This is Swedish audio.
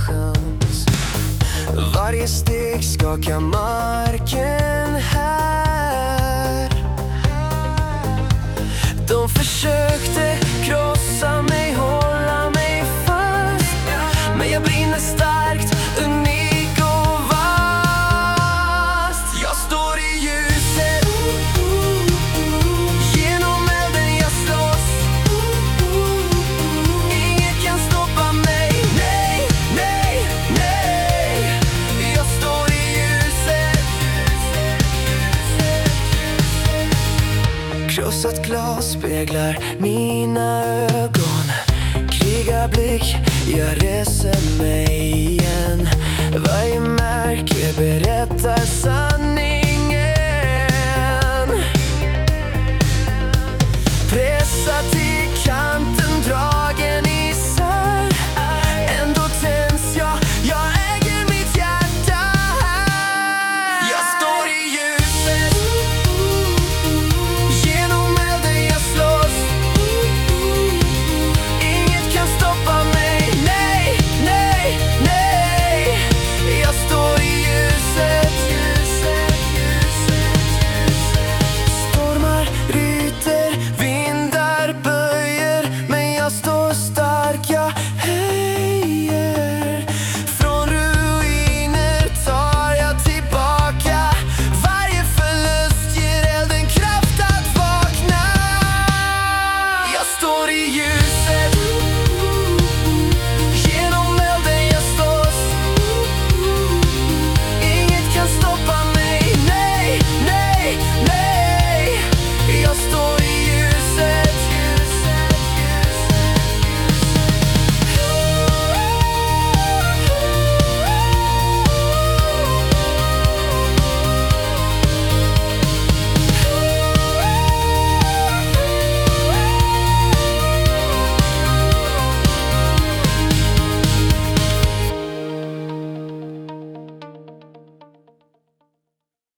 chans. Varje steg skakar marken här. De försökte krossa mig, hålla mig fast, men jag brinner starkt, unik och vast. Jag står i ljuset, genom elden jag slåss. Inget kan stoppa mig, nej, nej, nej. Jag står i ljuset. Krossat glas speglar mina ögon. Krigarblick, jag reser mig igen. Varje märke berättar sanningen. Pressad till kanten, dragen isär. Ändå tänds jag äger mitt hjärta här. Jag står i ljuset, genom elden jag slåss. Inget kan stoppa mig, nej, nej, nej. Jag står i ljuset. Stormar ryter, vindar böjer, men jag står stark, jag höjer. Från ruiner tar jag tillbaka. Varje förlust ger elden kraft att vakna. Jag står i ljuset.